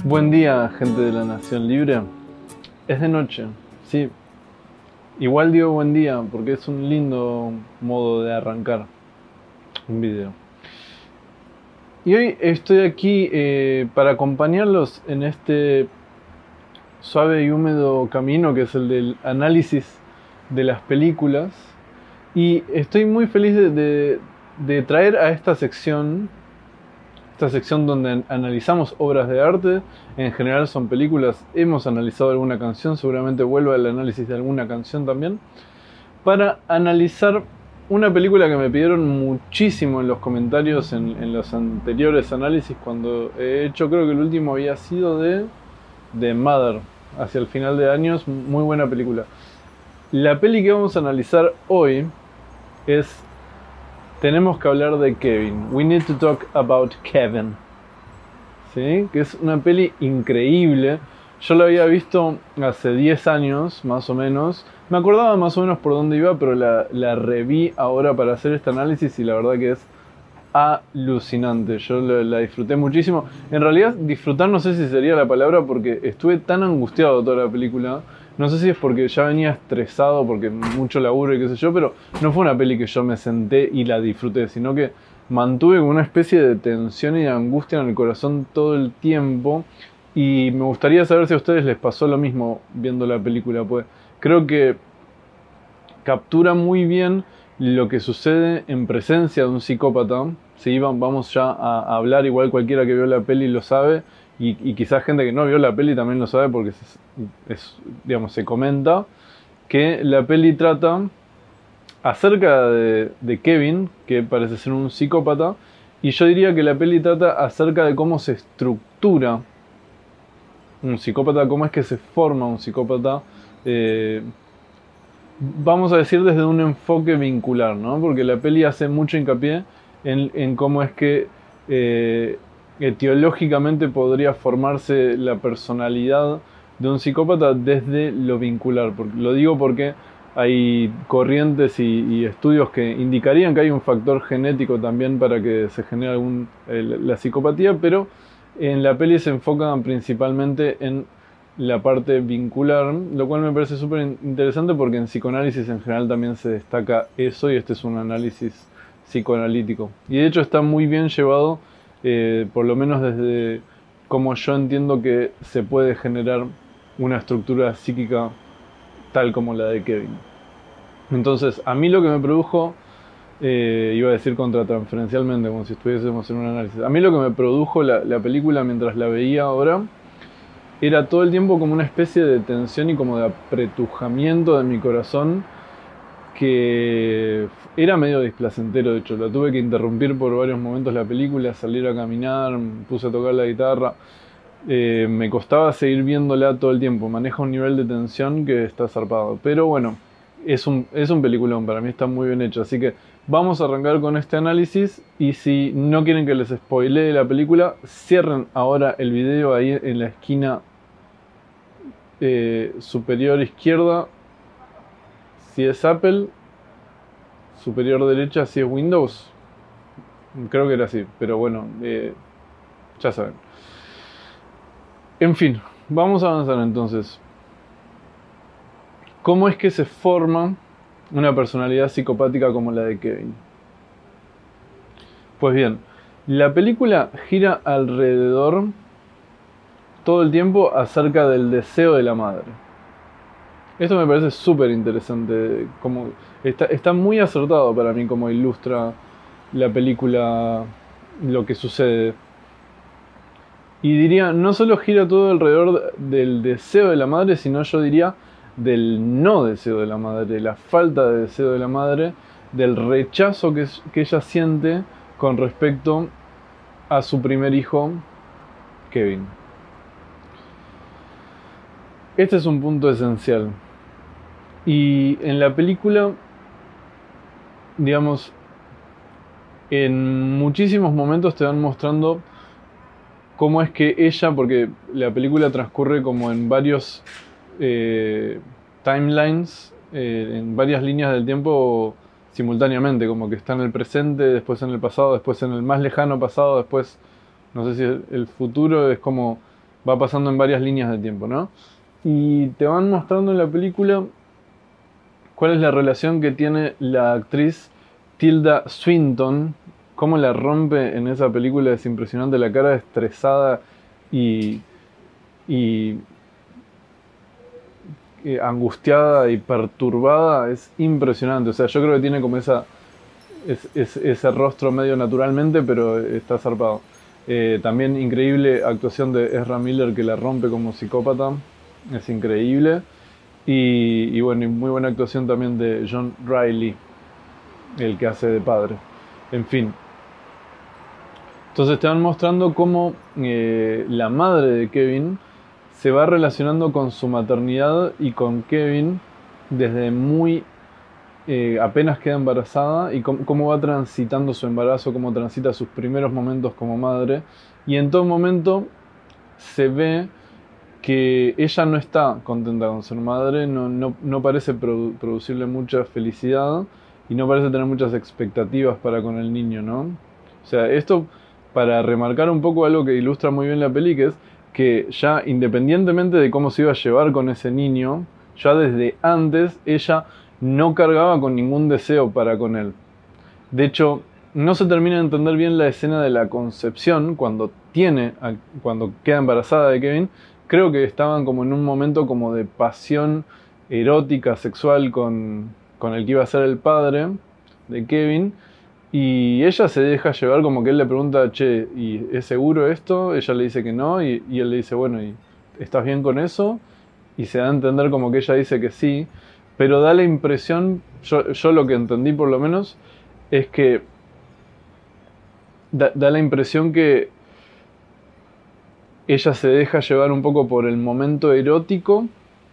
Buen día, gente de la Nación Libre. Es de noche, sí. Igual digo buen día porque es un lindo modo de arrancar un video. Y hoy estoy aquí para acompañarlos en este suave y húmedo camino que es el del análisis de las películas. Y estoy muy feliz de traer a esta sección donde analizamos obras de arte. En general son películas, hemos analizado alguna canción, seguramente vuelvo al análisis de alguna canción también, para analizar una película que me pidieron muchísimo en los comentarios en los anteriores análisis cuando he hecho, creo que el último había sido de Mother, hacia el final de años, muy buena película. La peli que vamos a analizar hoy es Tenemos que hablar de Kevin. We need to talk about Kevin. ¿Sí? Que es una peli increíble. Yo la había visto hace 10 años, más o menos. Me acordaba más o menos por dónde iba, pero la reví ahora para hacer este análisis y la verdad que es alucinante. Yo la disfruté muchísimo. En realidad, disfrutar no sé si sería la palabra porque estuve tan angustiado toda la película. No sé si es porque ya venía estresado, porque mucho laburo y qué sé yo, pero no fue una peli que yo me senté y la disfruté, sino que mantuve una especie de tensión y de angustia en el corazón todo el tiempo. Y me gustaría saber si a ustedes les pasó lo mismo viendo la película, pues creo que captura muy bien lo que sucede en presencia de un psicópata. Si vamos ya a hablar, igual cualquiera que vio la peli lo sabe, y quizás gente que no vio la peli también lo sabe porque digamos, se comenta que la peli trata acerca de Kevin, que parece ser un psicópata, y yo diría que la peli trata acerca de cómo se estructura un psicópata, cómo es que se forma un psicópata, vamos a decir desde un enfoque vincular, ¿no? Porque la peli hace mucho hincapié en cómo es que etiológicamente podría formarse la personalidad de un psicópata desde lo vincular. Lo digo porque hay corrientes y estudios que indicarían que hay un factor genético también para que se genere la psicopatía, pero en la peli se enfocan principalmente en la parte vincular, lo cual me parece súper interesante porque en psicoanálisis en general también se destaca eso y este es un análisis psicoanalítico. Y de hecho está muy bien llevado, por lo menos desde como yo entiendo que se puede generar una estructura psíquica tal como la de Kevin. Entonces, a mí lo que me produjo, iba a decir contratransferencialmente, como si estuviésemos en un análisis, a mí lo que me produjo la película mientras la veía ahora era todo el tiempo como una especie de tensión y como de apretujamiento de mi corazón que era medio displacentero. De hecho, la tuve que interrumpir por varios momentos la película, salir a caminar, puse a tocar la guitarra. Me costaba seguir viéndola todo el tiempo, maneja un nivel de tensión que está zarpado, pero bueno, es un peliculón, para mí está muy bien hecho, así que vamos a arrancar con este análisis. Y si no quieren que les spoilee la película, cierren ahora el video ahí en la esquina superior izquierda si es Apple, superior derecha si es Windows. Creo que era así, pero bueno, ya saben. En fin, vamos a avanzar entonces. ¿Cómo es que se forma una personalidad psicopática como la de Kevin? Pues bien, la película gira alrededor todo el tiempo acerca del deseo de la madre. Esto me parece súper interesante, como está muy acertado para mí como ilustra la película lo que sucede. Y diría, no solo gira todo alrededor del deseo de la madre, sino yo diría del no deseo de la madre, la falta de deseo de la madre, del rechazo que ella siente con respecto a su primer hijo, Kevin. Este es un punto esencial. Y en la película, digamos, en muchísimos momentos te van mostrando cómo es que ella, porque la película transcurre como en varios timelines, en varias líneas del tiempo simultáneamente, como que está en el presente, después en el pasado, después en el más lejano pasado, después, no sé si el futuro, es como va pasando en varias líneas de tiempo, ¿no? Y te van mostrando en la película cuál es la relación que tiene la actriz Tilda Swinton, cómo la rompe en esa película, es impresionante, la cara estresada y, y angustiada y perturbada es impresionante. O sea, yo creo que tiene como ese rostro medio naturalmente, pero está zarpado. También increíble actuación de Ezra Miller, que la rompe como psicópata, es increíble. Y bueno, y muy buena actuación también de John Reilly, el que hace de padre. En fin. Entonces te van mostrando cómo la madre de Kevin se va relacionando con su maternidad y con Kevin desde muy apenas queda embarazada, y cómo va transitando su embarazo, cómo transita sus primeros momentos como madre. Y en todo momento se ve que ella no está contenta con ser madre, no parece producirle mucha felicidad y no parece tener muchas expectativas para con el niño, ¿no? O sea, esto para remarcar un poco algo que ilustra muy bien la peli, que es que ya independientemente de cómo se iba a llevar con ese niño, ya desde antes ella no cargaba con ningún deseo para con él. De hecho, no se termina de entender bien la escena de la concepción cuando queda embarazada de Kevin. Creo que estaban como en un momento como de pasión erótica, sexual con el que iba a ser el padre de Kevin. Y ella se deja llevar, como que él le pregunta, che, ¿y es seguro esto? Ella le dice que no, y él le dice, bueno, ¿y estás bien con eso? Y se da a entender como que ella dice que sí, pero da la impresión, yo lo que entendí por lo menos, es que da la impresión que ella se deja llevar un poco por el momento erótico,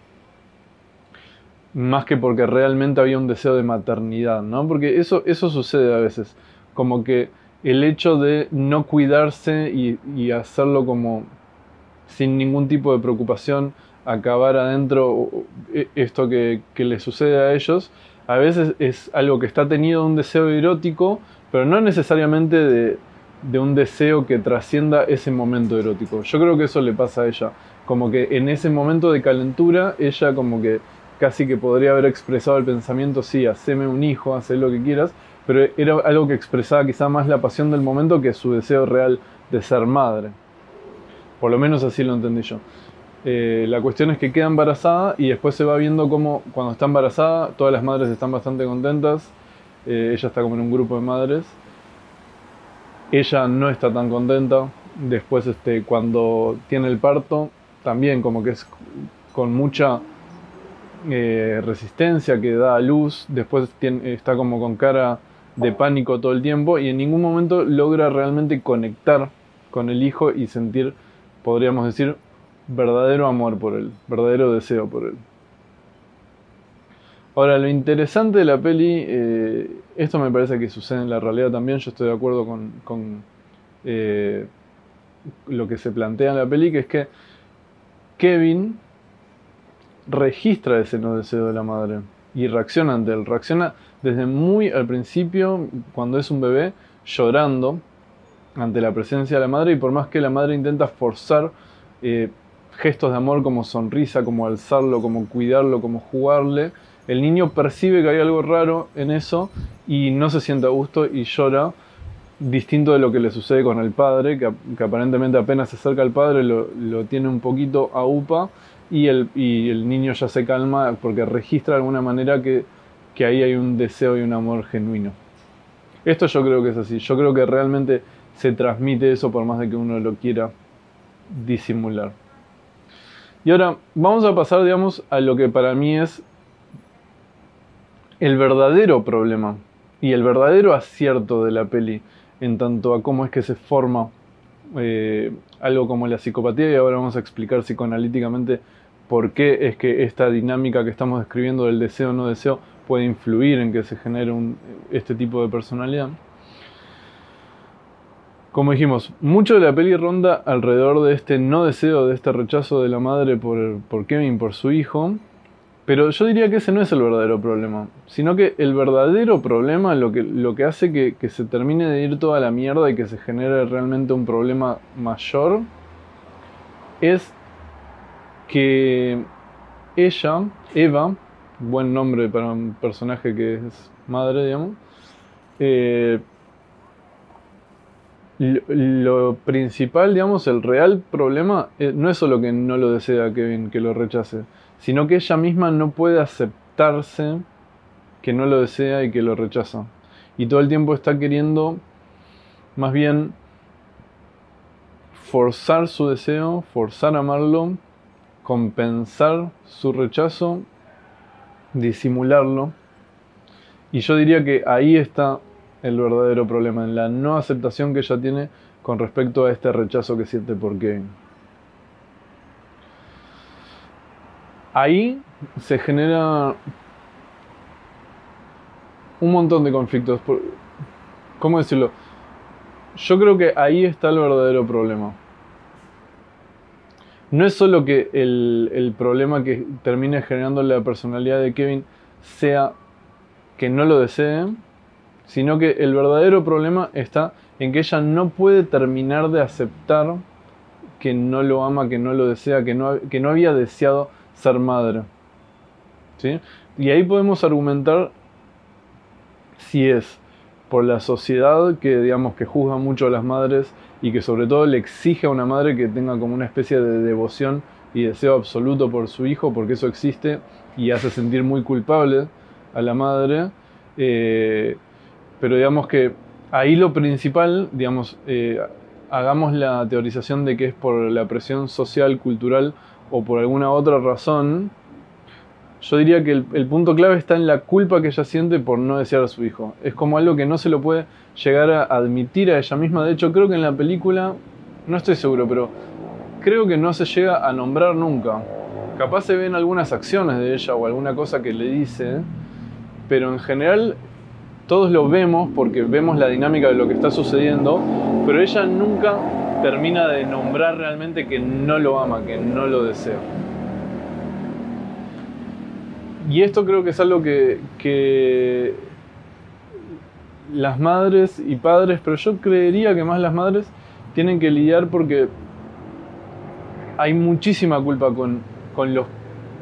más que porque realmente había un deseo de maternidad, ¿no? Porque eso sucede a veces, como que el hecho de no cuidarse y hacerlo como sin ningún tipo de preocupación, acabar adentro esto que le sucede a ellos, a veces es algo que está tenido de un deseo erótico, pero no necesariamente de un deseo que trascienda ese momento erótico. Yo creo que eso le pasa a ella, como que en ese momento de calentura, ella como que casi que podría haber expresado el pensamiento, sí, haceme un hijo, haz lo que quieras, pero era algo que expresaba quizá más la pasión del momento que su deseo real de ser madre. Por lo menos así lo entendí yo. La cuestión es que queda embarazada y después se va viendo cómo cuando está embarazada todas las madres están bastante contentas. Ella está como en un grupo de madres. Ella no está tan contenta. Después cuando tiene el parto también como que es con mucha resistencia, que da a luz. Después está como con cara de pánico todo el tiempo y en ningún momento logra realmente conectar con el hijo y sentir, podríamos decir, verdadero amor por él, verdadero deseo por él. Ahora, lo interesante de la peli, esto me parece que sucede en la realidad también, yo estoy de acuerdo con lo que se plantea en la peli, que es que Kevin registra ese no deseo de la madre y reacciona ante él. Reacciona desde muy al principio, cuando es un bebé, llorando ante la presencia de la madre, y por más que la madre intenta forzar gestos de amor como sonrisa, como alzarlo, como cuidarlo, como jugarle, el niño percibe que hay algo raro en eso y no se siente a gusto y llora, distinto de lo que le sucede con el padre, que aparentemente apenas se acerca al padre lo tiene un poquito a upa, y el niño ya se calma porque registra de alguna manera que ahí hay un deseo y un amor genuino. Esto yo creo que es así, yo creo que realmente se transmite eso por más de que uno lo quiera disimular. Y ahora vamos a pasar, digamos, a lo que para mí es el verdadero problema y el verdadero acierto de la peli en tanto a cómo es que se forma algo como la psicopatía, y ahora vamos a explicar psicoanalíticamente por qué es que esta dinámica que estamos describiendo del deseo o no deseo puede influir en que se genere este tipo de personalidad. Como dijimos, mucho de la peli ronda alrededor de este no deseo, de este rechazo de la madre por Kevin, por su hijo. Pero yo diría que ese no es el verdadero problema, sino que el verdadero problema, lo que hace que se termine de ir toda la mierda y que se genere realmente un problema mayor, es que ella, Eva, buen nombre para un personaje que es madre, digamos, lo principal, digamos, el real problema no es solo que no lo desea Kevin, que lo rechace, sino que ella misma no puede aceptarse que no lo desea y que lo rechaza. Y todo el tiempo está queriendo, más bien, forzar su deseo, forzar a amarlo, compensar su rechazo, disimularlo. Y yo diría que ahí está el verdadero problema, en la no aceptación que ella tiene con respecto a este rechazo que siente por Kevin. Ahí se genera un montón de conflictos. ¿Cómo decirlo? Yo creo que ahí está el verdadero problema. No es solo que el problema que termine generando la personalidad de Kevin sea que no lo desee, sino que el verdadero problema está en que ella no puede terminar de aceptar que no lo ama, que no lo desea, que no había deseado ser madre. ¿Sí? Y ahí podemos argumentar si es por la sociedad que, digamos, que juzga mucho a las madres y que sobre todo le exige a una madre que tenga como una especie de devoción y deseo absoluto por su hijo, porque eso existe y hace sentir muy culpable a la madre. Pero digamos que ahí lo principal, digamos, hagamos la teorización de que es por la presión social, cultural o por alguna otra razón. Yo diría que el punto clave está en la culpa que ella siente por no desear a su hijo. Es como algo que no se lo puede llegar a admitir a ella misma. De hecho, creo que en la película, no estoy seguro, pero creo que no se llega a nombrar nunca. Capaz se ven algunas acciones de ella o alguna cosa que le dice, pero en general todos lo vemos porque vemos la dinámica de lo que está sucediendo, pero ella nunca termina de nombrar realmente que no lo ama, que no lo desea. Y esto creo que es algo que las madres y padres, pero yo creería que más las madres, tienen que lidiar porque hay muchísima culpa con los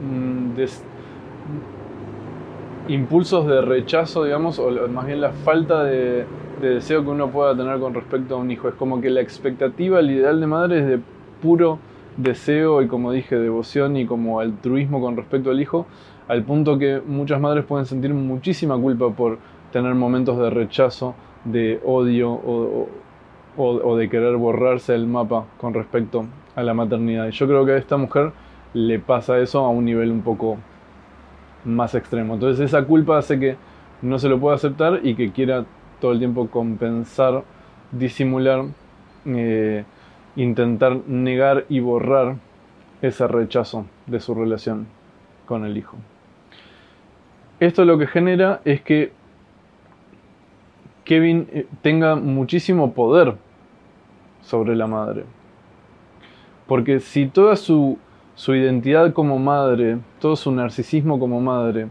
impulsos de rechazo, digamos, o más bien la falta de deseo que uno pueda tener con respecto a un hijo. Es como que la expectativa, el ideal de madre es de puro deseo y, como dije, devoción y como altruismo con respecto al hijo, al punto que muchas madres pueden sentir muchísima culpa por tener momentos de rechazo, de odio o de querer borrarse del mapa con respecto a la maternidad. Y yo creo que a esta mujer le pasa eso a un nivel un poco más extremo. Entonces esa culpa hace que no se lo pueda aceptar y que quiera todo el tiempo compensar, disimular, intentar negar y borrar ese rechazo de su relación con el hijo. Esto lo que genera es que Kevin tenga muchísimo poder sobre la madre. Porque si toda su identidad como madre, todo su narcisismo como madre,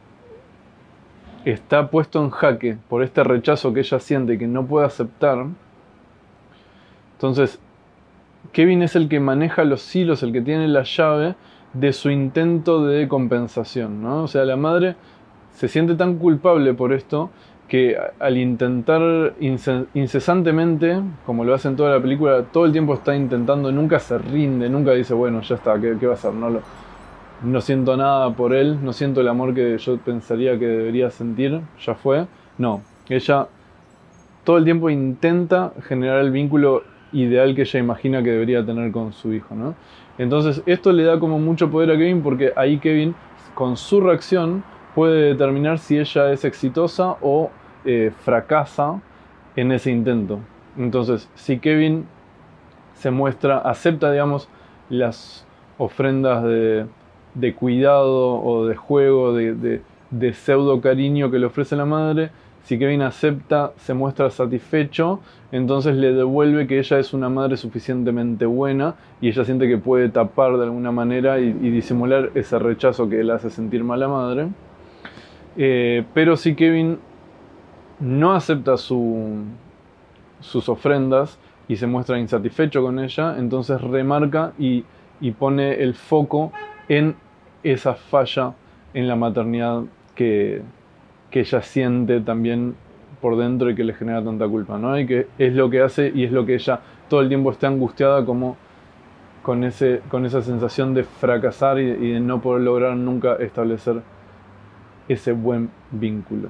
está puesto en jaque por este rechazo que ella siente y que no puede aceptar, entonces Kevin es el que maneja los hilos, el que tiene la llave de su intento de compensación, ¿no? O sea, la madre se siente tan culpable por esto que al intentar incesantemente, como lo hace en toda la película, todo el tiempo está intentando, nunca se rinde, nunca dice, bueno, ya está, ¿qué va a hacer? No siento nada por él, no siento el amor que yo pensaría que debería sentir, ya fue. No, ella todo el tiempo intenta generar el vínculo ideal que ella imagina que debería tener con su hijo, ¿no? Entonces esto le da como mucho poder a Kevin porque ahí Kevin, con su reacción, puede determinar si ella es exitosa o fracasa en ese intento. Entonces, si Kevin se muestra, acepta, digamos, las ofrendas de cuidado o de juego, de pseudo cariño que le ofrece la madre, si Kevin acepta, se muestra satisfecho, entonces le devuelve que ella es una madre suficientemente buena y ella siente que puede tapar de alguna manera y disimular ese rechazo que le hace sentir mal a la madre. Pero si Kevin no acepta sus ofrendas, y se muestra insatisfecho con ella, entonces remarca y pone el foco en esa falla en la maternidad que ella siente también por dentro y que le genera tanta culpa, ¿no? Y que es lo que hace y es lo que ella todo el tiempo está angustiada como con esa sensación de fracasar y de no poder lograr nunca establecer ese buen vínculo.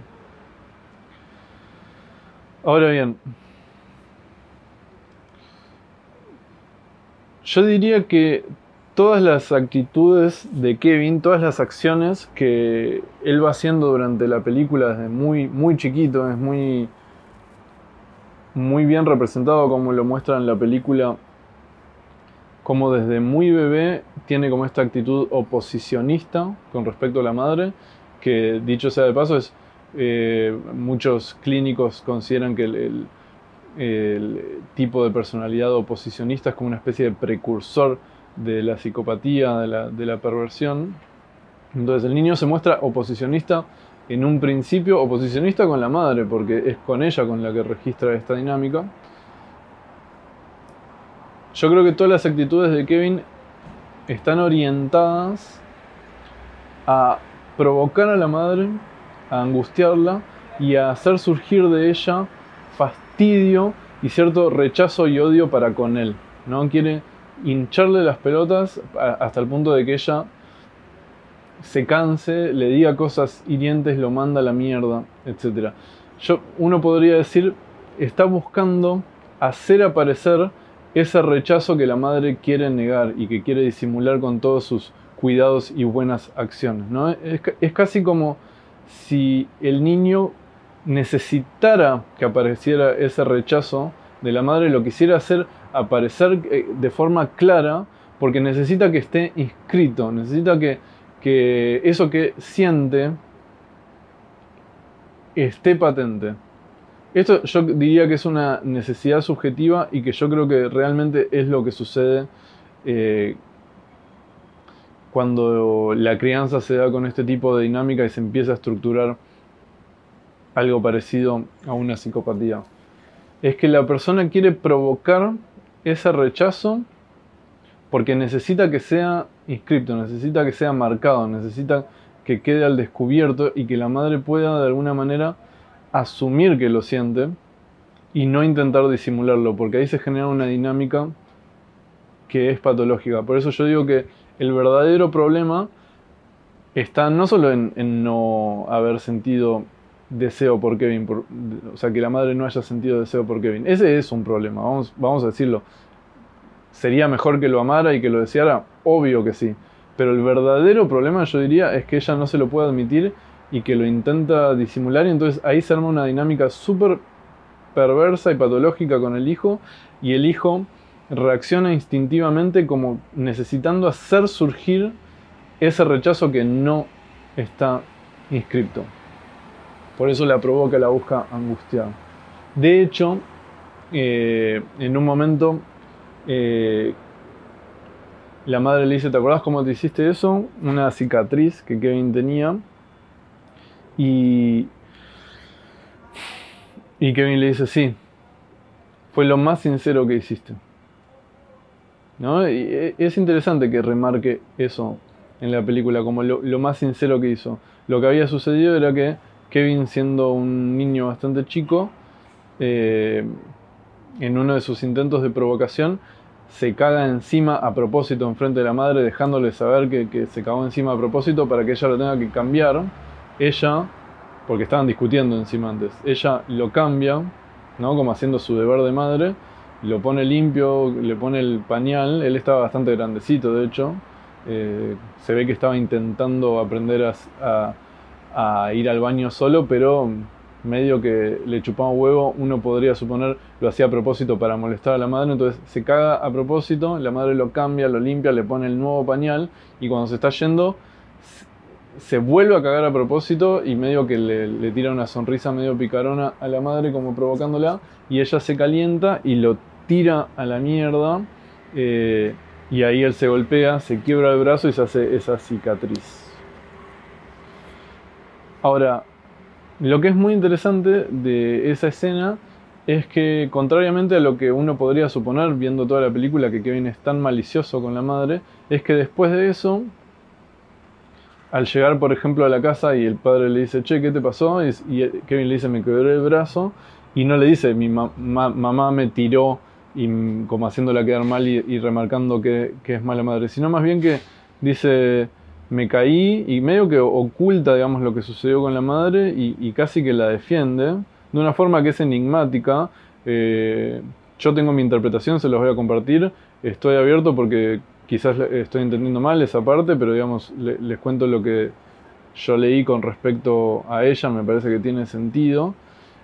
Ahora bien, yo diría que todas las actitudes de Kevin, todas las acciones que él va haciendo durante la película desde muy, muy chiquito, es muy, muy bien representado como lo muestra en la película, como desde muy bebé tiene como esta actitud oposicionista con respecto a la madre, que dicho sea de paso muchos clínicos consideran que el tipo de personalidad oposicionista es como una especie de precursor de la psicopatía, de la perversión. Entonces el niño se muestra oposicionista en un principio, oposicionista con la madre, porque es con ella con la que registra esta dinámica. Yo creo que todas las actitudes de Kevin están orientadas a provocar a la madre, a angustiarla y a hacer surgir de ella fastidio y cierto rechazo y odio para con él, ¿no? Quiere hincharle las pelotas hasta el punto de que ella se canse, le diga cosas hirientes, lo manda a la mierda, etc. Uno podría decir, está buscando hacer aparecer ese rechazo que la madre quiere negar y que quiere disimular con todos sus cuidados y buenas acciones, ¿no? Es casi como si el niño necesitara que apareciera ese rechazo de la madre, lo quisiera hacer aparecer de forma clara, porque necesita que esté inscrito, necesita que eso que siente esté patente. Esto yo diría que es una necesidad subjetiva y que yo creo que realmente es lo que sucede cuando la crianza se da con este tipo de dinámica y se empieza a estructurar algo parecido a una psicopatía. Es que la persona quiere provocar ese rechazo porque necesita que sea inscripto, necesita que sea marcado, necesita que quede al descubierto y que la madre pueda de alguna manera asumir que lo siente y no intentar disimularlo, porque ahí se genera una dinámica que es patológica. Por eso yo digo que el verdadero problema está no solo en no haber sentido deseo por Kevin, o sea, que la madre no haya sentido deseo por Kevin. Ese es un problema, vamos a decirlo. ¿Sería mejor que lo amara y que lo deseara? Obvio que sí. Pero el verdadero problema, yo diría, es que ella no se lo puede admitir y que lo intenta disimular, y entonces ahí se arma una dinámica súper perversa y patológica con el hijo, y el hijo reacciona instintivamente como necesitando hacer surgir ese rechazo que no está inscripto. Por eso la provoca, la busca angustiar. De hecho, en un momento la madre le dice, ¿te acordás cómo te hiciste eso? Una cicatriz que Kevin tenía. Y Kevin le dice, sí, fue lo más sincero que hiciste, ¿no? Y es interesante que remarque eso en la película como lo más sincero que hizo. Lo que había sucedido era que Kevin, siendo un niño bastante chico, en uno de sus intentos de provocación, se caga encima a propósito enfrente de la madre, dejándole saber que se cagó encima a propósito para que ella lo tenga que cambiar. Ella, porque estaban discutiendo encima antes, ella lo cambia, ¿no? Como haciendo su deber de madre, lo pone limpio, le pone el pañal. Él estaba bastante grandecito, de hecho. Se ve que estaba intentando aprender a ir al baño solo, pero medio que le chupaba un huevo. Uno podría suponer lo hacía a propósito para molestar a la madre. Entonces se caga a propósito, la madre lo cambia, lo limpia, le pone el nuevo pañal, y cuando se está yendo se vuelve a cagar a propósito y medio que le tira una sonrisa medio picarona a la madre como provocándola, y ella se calienta y lo tira a la mierda, y ahí él se golpea, se quiebra el brazo y se hace esa cicatriz. Ahora, lo que es muy interesante de esa escena es que, contrariamente a lo que uno podría suponer viendo toda la película, que Kevin es tan malicioso con la madre, es que después de eso, al llegar por ejemplo a la casa y el padre le dice, che, ¿qué te pasó? Y Kevin le dice, me quebré el brazo, y no le dice, mi mamá me tiró, y como haciéndola quedar mal y remarcando que es mala madre, sino más bien que dice, me caí, y medio que oculta, digamos, lo que sucedió con la madre, y casi que la defiende de una forma que es enigmática. Yo tengo mi interpretación, se los voy a compartir. Estoy abierto porque quizás estoy entendiendo mal esa parte, pero digamos, les cuento lo que yo leí con respecto a ella, me parece que tiene sentido.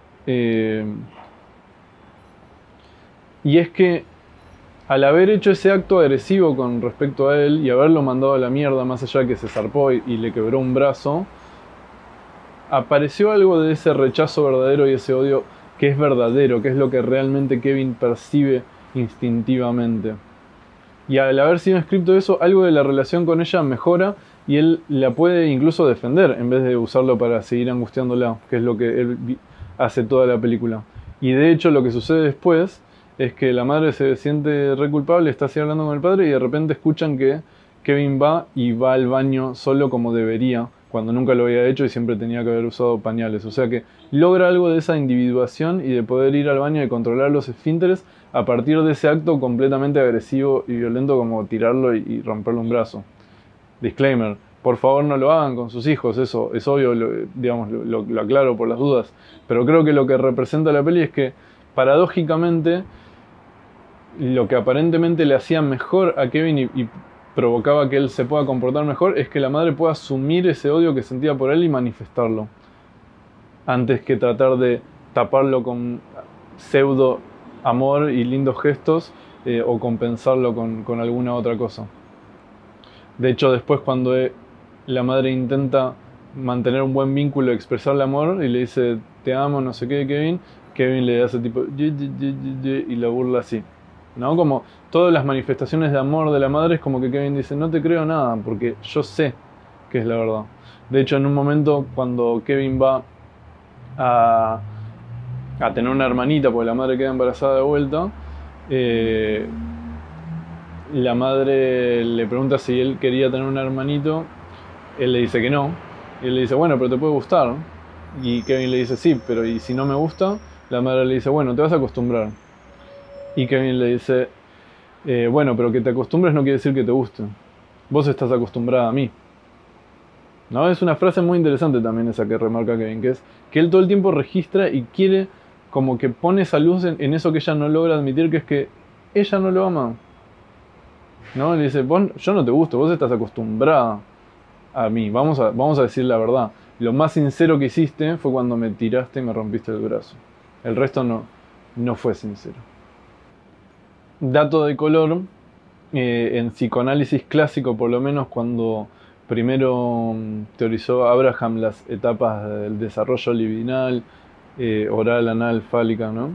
Y es que al haber hecho ese acto agresivo con respecto a él y haberlo mandado a la mierda, más allá de que se zarpó y le quebró un brazo, apareció algo de ese rechazo verdadero y ese odio que es verdadero, que es lo que realmente Kevin percibe instintivamente. Y al haber sido inscripto eso, algo de la relación con ella mejora y él la puede incluso defender en vez de usarlo para seguir angustiándola, que es lo que él hace toda la película. Y de hecho lo que sucede después es que la madre se siente re culpable, está así hablando con el padre y de repente escuchan que Kevin va al baño solo como debería, cuando nunca lo había hecho y siempre tenía que haber usado pañales. O sea que logra algo de esa individuación y de poder ir al baño y controlar los esfínteres a partir de ese acto completamente agresivo y violento como tirarlo y romperle un brazo. Disclaimer, por favor no lo hagan con sus hijos, eso es obvio, digamos, lo aclaro por las dudas. Pero creo que lo que representa la peli es que, paradójicamente, lo que aparentemente le hacía mejor a Kevin y provocaba que él se pueda comportar mejor es que la madre pueda asumir ese odio que sentía por él y manifestarlo, antes que tratar de taparlo con pseudo amor y lindos gestos o compensarlo con alguna otra cosa. De hecho, después cuando la madre intenta mantener un buen vínculo, expresarle amor y le dice te amo, no sé qué, Kevin le hace tipo y la burla así, ¿no? Como todas las manifestaciones de amor de la madre es como que Kevin dice, no te creo nada, porque yo sé que es la verdad. De hecho, en un momento cuando Kevin va a tener una hermanita, porque la madre queda embarazada de vuelta, la madre le pregunta si él quería tener un hermanito, él le dice que no, y él le dice, bueno, pero te puede gustar, y Kevin le dice, sí, pero ¿y si no me gusta? La madre le dice, bueno, te vas a acostumbrar. Y Kevin le dice, bueno, pero que te acostumbres no quiere decir que te guste. Vos estás acostumbrada a mí. ¿No? Es una frase muy interesante también esa que remarca Kevin, que es que él todo el tiempo registra y quiere como que pone esa luz en eso que ella no logra admitir, que es que ella no lo ama. ¿No? Le dice, yo no te gusto, vos estás acostumbrada a mí, vamos a decir la verdad. Lo más sincero que hiciste fue cuando me tiraste y me rompiste el brazo. El resto no fue sincero. Dato de color, en psicoanálisis clásico, por lo menos cuando primero teorizó Abraham las etapas del desarrollo libidinal, oral, anal, fálica, ¿no?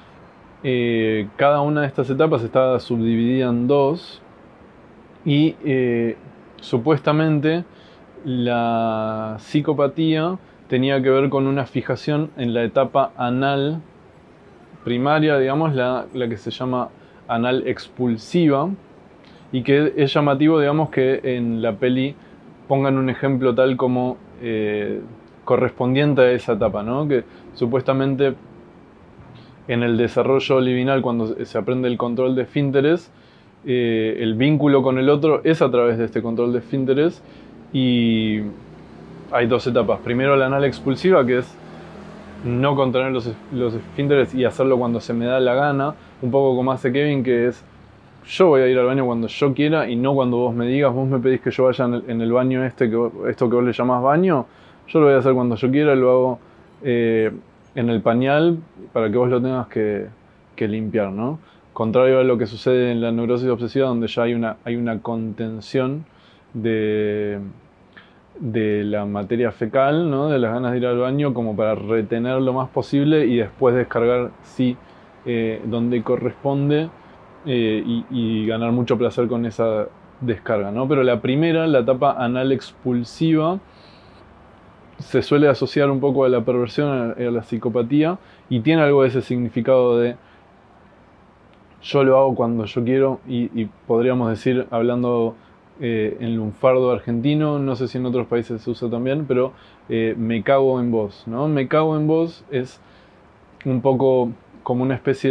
Cada una de estas etapas está subdividida en dos y supuestamente la psicopatía tenía que ver con una fijación en la etapa anal primaria, digamos, la que se llama anal expulsiva, y que es llamativo, digamos, que en la peli pongan un ejemplo tal como correspondiente a esa etapa, ¿no? Que supuestamente en el desarrollo libidinal, cuando se aprende el control de esfínteres, el vínculo con el otro es a través de este control de esfínteres, y hay dos etapas. Primero la anal expulsiva, que es no contener los esfínteres y hacerlo cuando se me da la gana, un poco como hace Kevin, que es yo voy a ir al baño cuando yo quiera y no cuando vos me digas, vos me pedís que yo vaya en el baño esto que vos le llamás baño, yo lo voy a hacer cuando yo quiera, lo hago en el pañal para que vos lo tengas que limpiar, ¿no? Contrario a lo que sucede en la neurosis obsesiva, donde ya hay una contención de la materia fecal, ¿no? De las ganas de ir al baño, como para retener lo más posible y después descargar donde corresponde, y ganar mucho placer con esa descarga, ¿no? Pero la primera, la etapa anal expulsiva, se suele asociar un poco a la perversión, a la psicopatía, y tiene algo de ese significado de yo lo hago cuando yo quiero y podríamos decir, hablando en lunfardo argentino, no sé si en otros países se usa también, pero me cago en vos, ¿no? Me cago en vos es un poco como una especie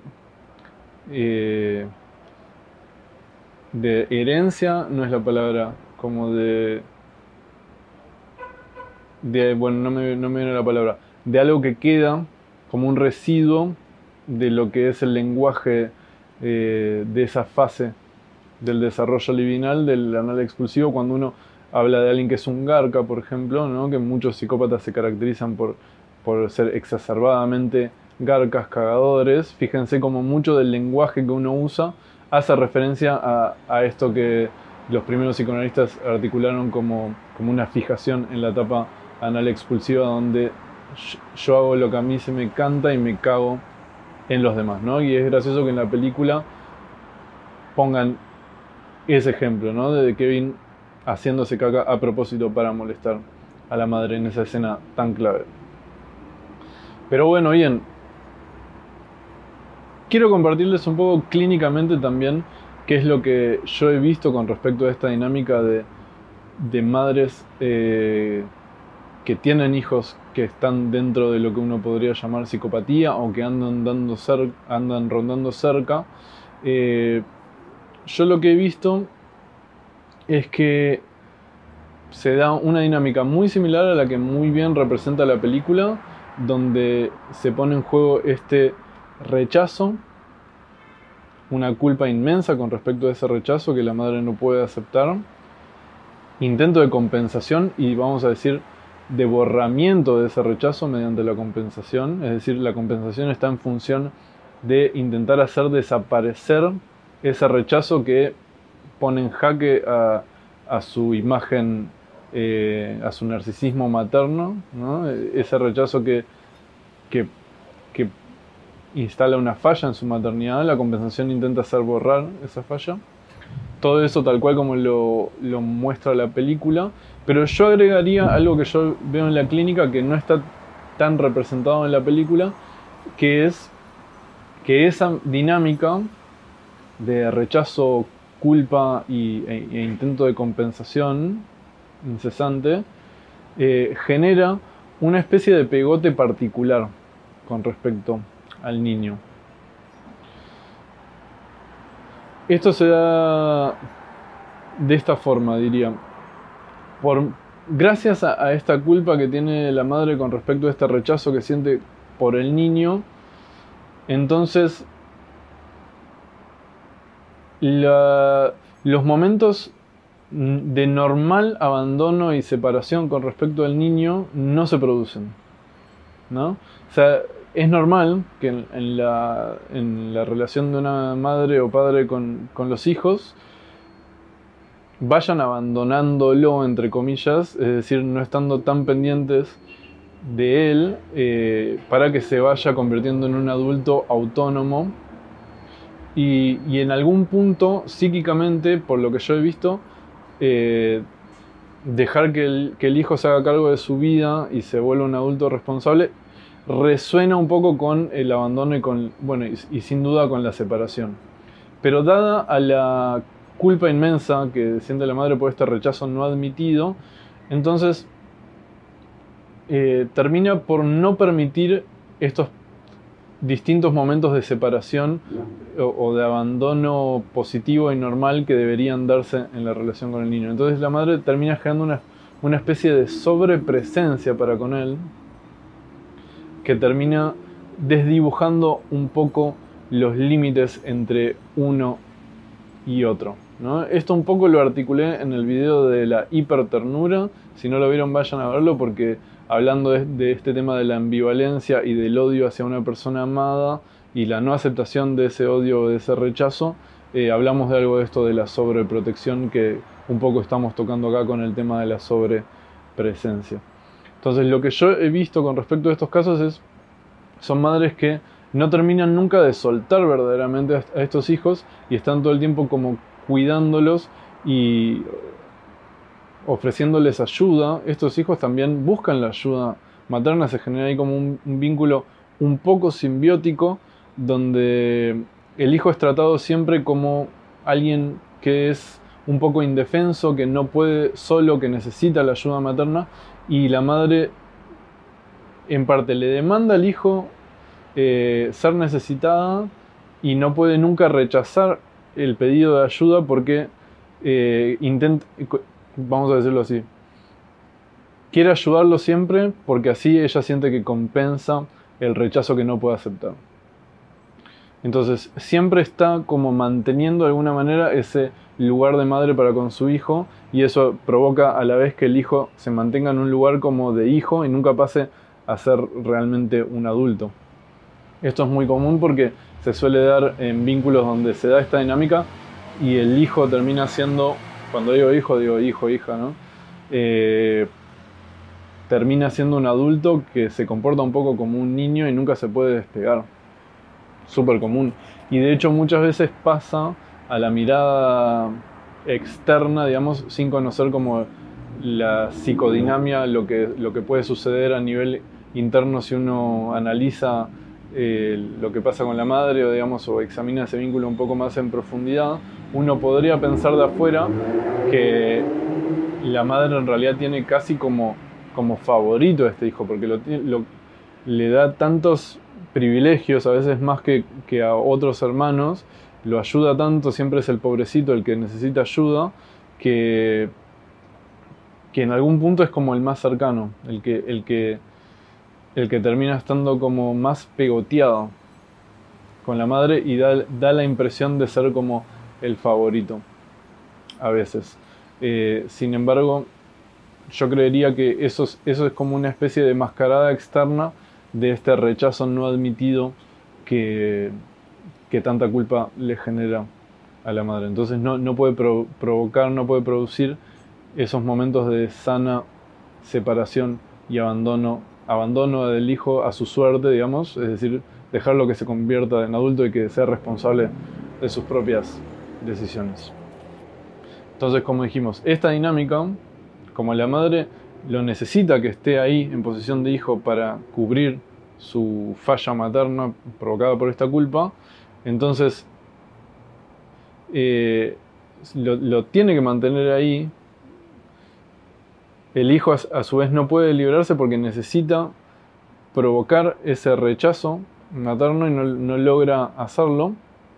de herencia, no es la palabra, como bueno, no me viene la palabra, de algo que queda como un residuo de lo que es el lenguaje de esa fase del desarrollo libidinal del anal expulsivo, cuando uno habla de alguien que es un garca, por ejemplo, ¿no? Que muchos psicópatas se caracterizan por ser exacerbadamente garcas, cagadores. Fíjense como mucho del lenguaje que uno usa hace referencia a esto que los primeros psicoanalistas articularon como una fijación en la etapa anal expulsiva, donde yo hago lo que a mí se me canta y me cago en los demás, ¿no? Y es gracioso que en la película pongan ese ejemplo, ¿no? De Kevin haciéndose caca a propósito para molestar a la madre en esa escena tan clave. Pero bueno, bien. Quiero compartirles un poco clínicamente también qué es lo que yo he visto con respecto a esta dinámica de madres que tienen hijos que están dentro de lo que uno podría llamar psicopatía o que andan rondando cerca. Yo lo que he visto es que se da una dinámica muy similar a la que muy bien representa la película, donde se pone en juego este rechazo, una culpa inmensa con respecto a ese rechazo que la madre no puede aceptar, intento de compensación y vamos a decir de borramiento de ese rechazo mediante la compensación, es decir, la compensación está en función de intentar hacer desaparecer ese rechazo que pone en jaque a su imagen, a su narcisismo materno, ¿no? Ese rechazo que instala una falla en su maternidad, la compensación intenta hacer borrar esa falla. Todo eso tal cual como lo muestra la película, pero yo agregaría algo que yo veo en la clínica que no está tan representado en la película, que es que esa dinámica de rechazo, culpa e intento de compensación incesante genera una especie de pegote particular con respecto al niño. Esto se da de esta forma, diría. Gracias a esta culpa que tiene la madre con respecto a este rechazo que siente por el niño, entonces los momentos de normal abandono y separación con respecto al niño no se producen, ¿no? O sea, es normal que en la relación de una madre o padre con los hijos vayan abandonándolo, entre comillas, es decir, no estando tan pendientes de él para que se vaya convirtiendo en un adulto autónomo y en algún punto psíquicamente, por lo que yo he visto, dejar que el hijo se haga cargo de su vida y se vuelva un adulto responsable resuena un poco con el abandono y sin duda con la separación. Pero dada a la culpa inmensa que siente la madre por este rechazo no admitido, entonces termina por no permitir estos distintos momentos de separación o de abandono positivo y normal que deberían darse en la relación con el niño. Entonces la madre termina generando una especie de sobrepresencia para con él, que termina desdibujando un poco los límites entre uno y otro, ¿no? Esto un poco lo articulé en el video de la hiperternura. Si no lo vieron, vayan a verlo, porque hablando de este tema de la ambivalencia y del odio hacia una persona amada y la no aceptación de ese odio o de ese rechazo, hablamos de algo de esto de la sobreprotección que un poco estamos tocando acá con el tema de la sobrepresencia. Entonces lo que yo he visto con respecto a estos casos son madres que no terminan nunca de soltar verdaderamente a estos hijos y están todo el tiempo como cuidándolos y ofreciéndoles ayuda. Estos hijos también buscan la ayuda materna, se genera ahí como un vínculo un poco simbiótico, donde el hijo es tratado siempre como alguien que es un poco indefenso, que no puede solo, que necesita la ayuda materna, y la madre en parte le demanda al hijo ser necesitada y no puede nunca rechazar el pedido de ayuda porque intenta, vamos a decirlo así, quiere ayudarlo siempre porque así ella siente que compensa el rechazo que no puede aceptar. Entonces siempre está como manteniendo de alguna manera ese lugar de madre para con su hijo, y eso provoca a la vez que el hijo se mantenga en un lugar como de hijo y nunca pase a ser realmente un adulto. Esto es muy común porque se suele dar en vínculos donde se da esta dinámica y el hijo termina siendo, cuando digo hijo, hija, ¿no? Termina siendo un adulto que se comporta un poco como un niño y nunca se puede despegar. Súper común. Y de hecho muchas veces pasa a la mirada externa, digamos, sin conocer como la psicodinamia, lo que puede suceder a nivel interno si uno analiza lo que pasa con la madre, o digamos, o examina ese vínculo un poco más en profundidad. Uno podría pensar de afuera que la madre en realidad tiene casi como favorito a este hijo, porque le da tantos privilegios, a veces más que a otros hermanos, lo ayuda tanto, siempre es el pobrecito el que necesita ayuda, que en algún punto es como el más cercano, el que termina estando como más pegoteado con la madre y da la impresión de ser como el favorito a veces. Sin embargo, yo creería que eso es como una especie de mascarada externa de este rechazo no admitido que tanta culpa le genera a la madre. Entonces no puede provocar, no puede producir esos momentos de sana separación y abandono del hijo a su suerte, digamos, es decir, dejarlo que se convierta en adulto y que sea responsable de sus propias decisiones. Entonces, como dijimos, esta dinámica, como la madre lo necesita que esté ahí en posición de hijo para cubrir su falla materna provocada por esta culpa, entonces lo tiene que mantener ahí. El hijo a su vez no puede liberarse porque necesita provocar ese rechazo materno y no logra hacerlo.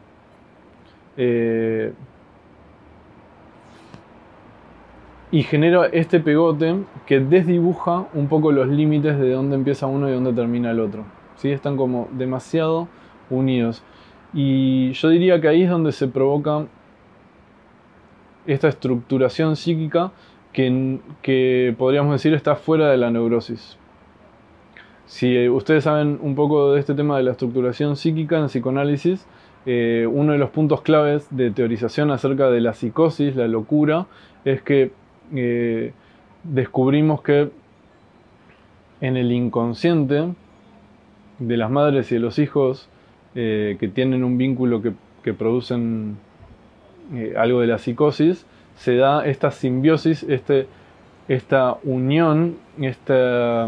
Y genera este pegote que desdibuja un poco los límites de dónde empieza uno y dónde termina el otro. ¿Sí? Están como demasiado unidos. Y yo diría que ahí es donde se provoca esta estructuración psíquica que podríamos decir está fuera de la neurosis. Si ustedes saben un poco de este tema de la estructuración psíquica en psicoanálisis, uno de los puntos claves de teorización acerca de la psicosis, la locura, es que descubrimos que en el inconsciente de las madres y de los hijos que tienen un vínculo que producen algo de la psicosis, se da esta simbiosis, esta unión, esta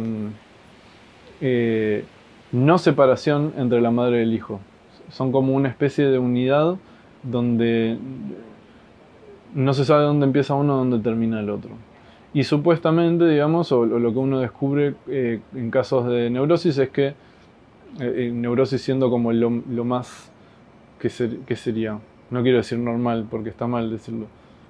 no separación entre la madre y el hijo. Son como una especie de unidad donde no se sabe dónde empieza uno, dónde termina el otro. Y supuestamente, digamos, o lo que uno descubre en casos de neurosis es que, neurosis siendo como lo más, que sería, no quiero decir normal porque está mal decirlo,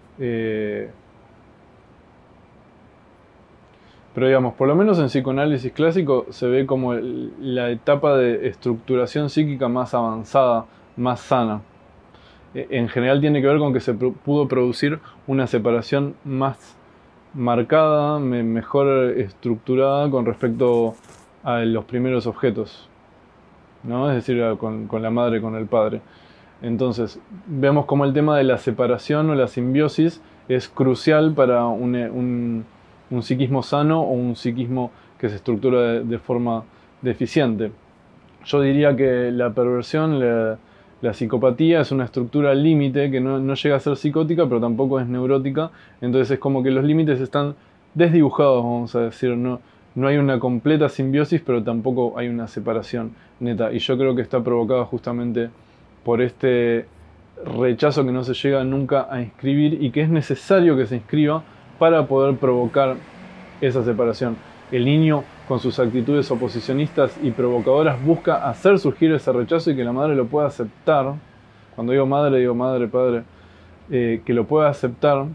pero digamos, por lo menos en psicoanálisis clásico se ve como la etapa de estructuración psíquica más avanzada, más sana. En general tiene que ver con que se pudo producir una separación más marcada, mejor estructurada con respecto a los primeros objetos, ¿no? Es decir, con la madre, con el padre. Entonces, vemos como el tema de la separación o la simbiosis es crucial para un psiquismo sano o un psiquismo que se estructura de forma deficiente. Yo diría que la perversión, la psicopatía es una estructura límite que no llega a ser psicótica, pero tampoco es neurótica. Entonces es como que los límites están desdibujados, vamos a decir. no hay una completa simbiosis, pero tampoco hay una separación neta. Y yo creo que está provocada justamente por este rechazo que no se llega nunca a inscribir y que es necesario que se inscriba para poder provocar esa separación. El niño, con sus actitudes oposicionistas y provocadoras, busca hacer surgir ese rechazo y que la madre lo pueda aceptar. Cuando digo madre, padre, que lo pueda aceptar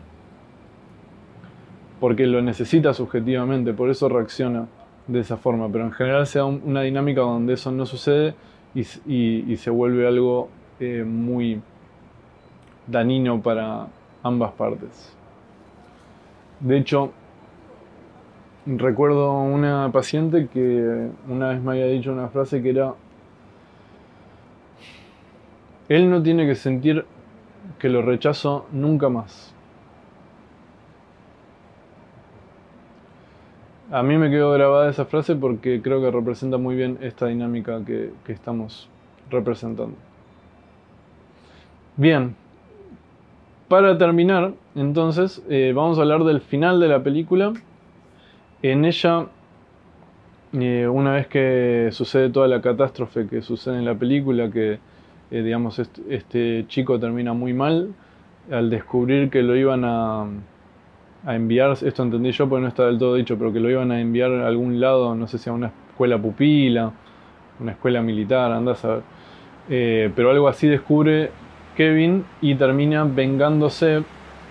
porque lo necesita subjetivamente, por eso reacciona de esa forma. Pero en general se da una dinámica donde eso no sucede y se vuelve algo muy dañino para ambas partes. De hecho, recuerdo una paciente que una vez me había dicho una frase que era: él no tiene que sentir que lo rechazo nunca más. A mí me quedó grabada esa frase porque creo que representa muy bien esta dinámica que estamos representando. Bien, para terminar, entonces, vamos a hablar del final de la película. En ella, una vez que sucede toda la catástrofe que sucede en la película, que digamos este chico termina muy mal, al descubrir que lo iban a enviar, esto entendí yo porque no está del todo dicho, pero que lo iban a enviar a algún lado, no sé si a una escuela pupila, una escuela militar, andás a ver. Pero algo así descubre Kevin y termina vengándose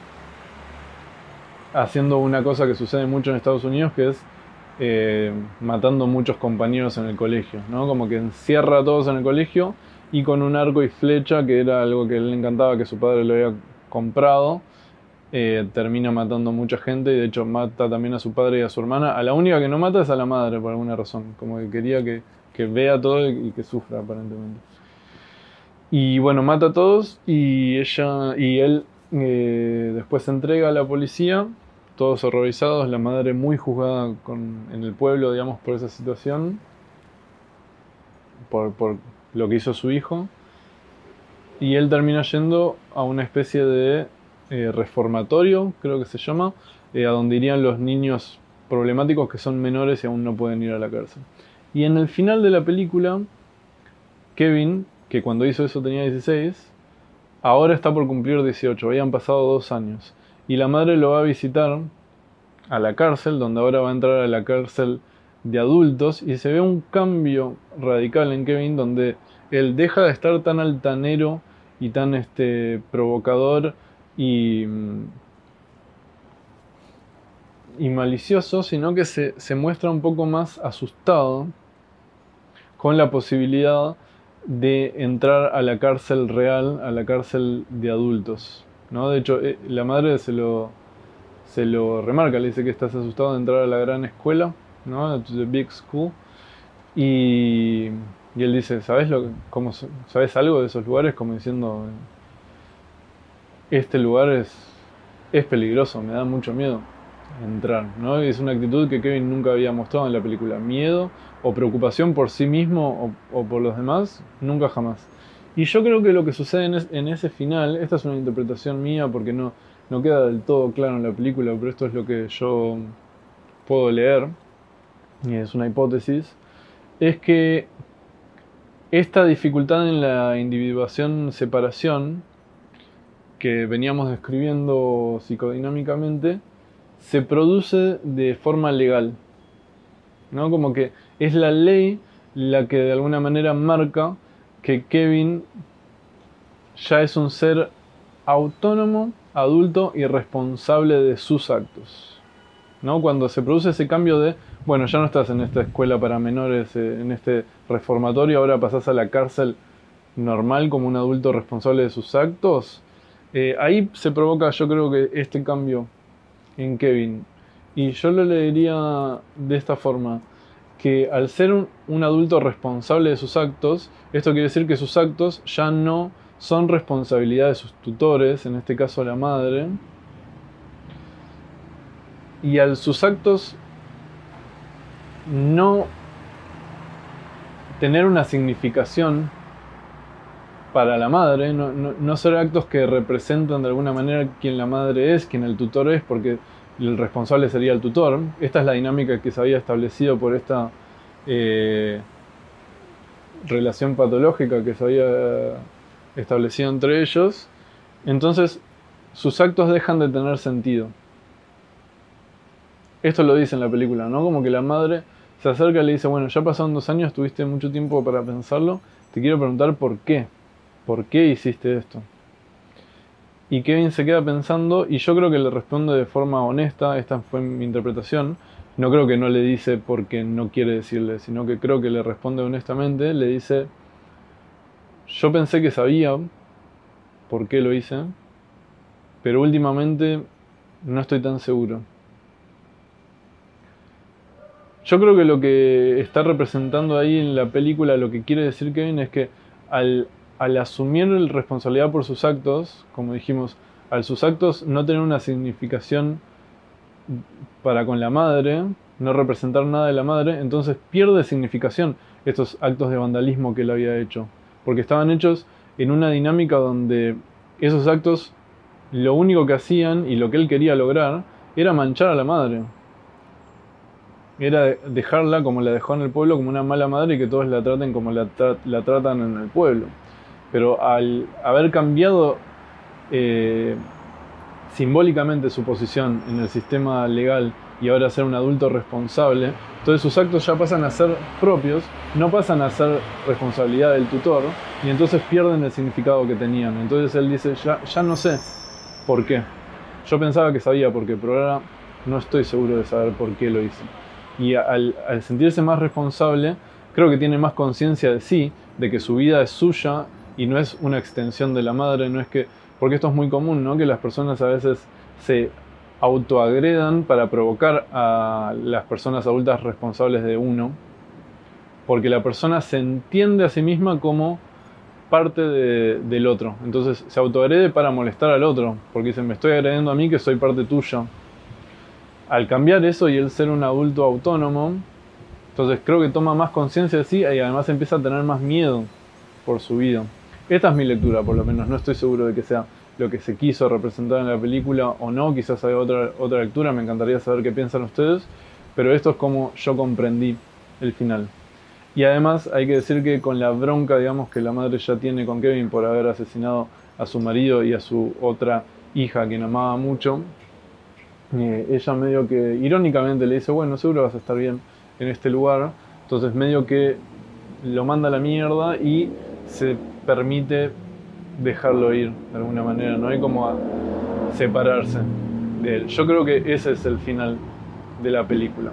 haciendo una cosa que sucede mucho en Estados Unidos, que es matando muchos compañeros en el colegio, ¿no? Como que encierra a todos en el colegio y con un arco y flecha, que era algo que a él le encantaba, que su padre lo había comprado, termina matando a mucha gente y de hecho mata también a su padre y a su hermana. A la única que no mata es a la madre por alguna razón, como que quería que vea todo y que sufra aparentemente. Y bueno, mata a todos y él después se entrega a la policía, todos horrorizados, la madre muy juzgada en el pueblo, digamos, por esa situación, por lo que hizo su hijo, y él termina yendo a una especie de reformatorio, creo que se llama, a donde irían los niños problemáticos que son menores y aún no pueden ir a la cárcel. Y en el final de la película, Kevin, que cuando hizo eso tenía 16, ahora está por cumplir 18, habían pasado 2 años. Y la madre lo va a visitar a la cárcel, donde ahora va a entrar a la cárcel de adultos, y se ve un cambio radical en Kevin, donde él deja de estar tan altanero y tan provocador y malicioso, sino que se muestra un poco más asustado con la posibilidad de entrar a la cárcel real, a la cárcel de adultos, ¿no? De hecho, la madre se lo remarca, le dice que estás asustado de entrar a la gran escuela, ¿no? To the big school. Y él dice, ¿sabes algo de esos lugares? Como diciendo, este lugar es peligroso, me da mucho miedo entrar, ¿no? Y es una actitud que Kevin nunca había mostrado en la película. Miedo o preocupación por sí mismo o por los demás, nunca jamás. Y yo creo que lo que sucede en ese final, esta es una interpretación mía porque no queda del todo claro en la película, pero esto es lo que yo puedo leer, y es una hipótesis, es que esta dificultad en la individuación-separación que veníamos describiendo psicodinámicamente se produce de forma legal, ¿no? Como que es la ley la que de alguna manera marca que Kevin ya es un ser autónomo, adulto y responsable de sus actos, ¿no? Cuando se produce ese cambio de, bueno, ya no estás en esta escuela para menores, en este reformatorio, ahora pasás a la cárcel normal como un adulto responsable de sus actos, ahí se provoca, yo creo que este cambio en Kevin. Y yo lo leería de esta forma, que al ser un adulto responsable de sus actos, esto quiere decir que sus actos ya no son responsabilidad de sus tutores, en este caso la madre, y al sus actos no tener una significación para la madre, no ser actos que representan de alguna manera quién la madre es, quién el tutor es, porque y el responsable sería el tutor. Esta es la dinámica que se había establecido por esta relación patológica que se había establecido entre ellos. Entonces sus actos dejan de tener sentido. Esto lo dice en la película, ¿no? Como que la madre se acerca y le dice, bueno, ya pasaron 2 años, tuviste mucho tiempo para pensarlo, te quiero preguntar por qué. ¿Por qué hiciste esto? Y Kevin se queda pensando y yo creo que le responde de forma honesta, esta fue mi interpretación. No creo que no le dice porque no quiere decirle, sino que creo que le responde honestamente, le dice, yo pensé que sabía por qué lo hice, pero últimamente no estoy tan seguro. Yo creo que lo que está representando ahí en la película, lo que quiere decir Kevin es que al asumir la responsabilidad por sus actos, como dijimos, al sus actos no tener una significación para con la madre, no representar nada de la madre, entonces pierde significación estos actos de vandalismo que él había hecho, porque estaban hechos en una dinámica donde esos actos lo único que hacían y lo que él quería lograr era manchar a la madre. Era dejarla como la dejó en el pueblo, como una mala madre, y que todos la traten como la tratan en el pueblo. Pero al haber cambiado simbólicamente su posición en el sistema legal y ahora ser un adulto responsable, entonces sus actos ya pasan a ser propios, no pasan a ser responsabilidad del tutor, y entonces pierden el significado que tenían. Entonces él dice, ya no sé por qué. Yo pensaba que sabía por qué, pero ahora no estoy seguro de saber por qué lo hice. Y al sentirse más responsable, creo que tiene más conciencia de sí, de que su vida es suya y no es una extensión de la madre, no es que... Porque esto es muy común, ¿no? Que las personas a veces se autoagredan para provocar a las personas adultas responsables de uno, porque la persona se entiende a sí misma como parte del otro. Entonces se autoagrede para molestar al otro, porque dicen, me estoy agrediendo a mí que soy parte tuya. Al cambiar eso y él ser un adulto autónomo, entonces creo que toma más conciencia de sí y además empieza a tener más miedo por su vida. Esta es mi lectura, por lo menos. No estoy seguro de que sea lo que se quiso representar en la película o no. Quizás hay otra lectura, me encantaría saber qué piensan ustedes. Pero esto es como yo comprendí el final. Y además hay que decir que con la bronca, digamos, que la madre ya tiene con Kevin por haber asesinado a su marido y a su otra hija, quien amaba mucho, ella medio que irónicamente le dice, bueno, seguro vas a estar bien en este lugar. Entonces medio que lo manda a la mierda y se permite dejarlo ir de alguna manera, no hay como a separarse de él. Yo creo que ese es el final de la película.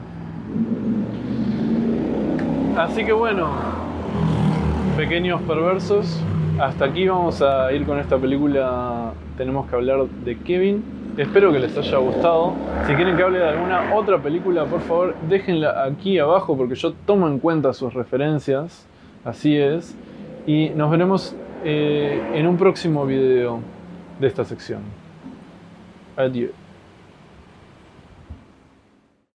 Así que bueno, pequeños perversos, hasta aquí vamos a ir con esta película. Tenemos que hablar de Kevin. Espero que les haya gustado. Si quieren que hable de alguna otra película, por favor déjenla aquí abajo, porque yo tomo en cuenta sus referencias. Así es. Y nos veremos en un próximo video de esta sección. Adiós.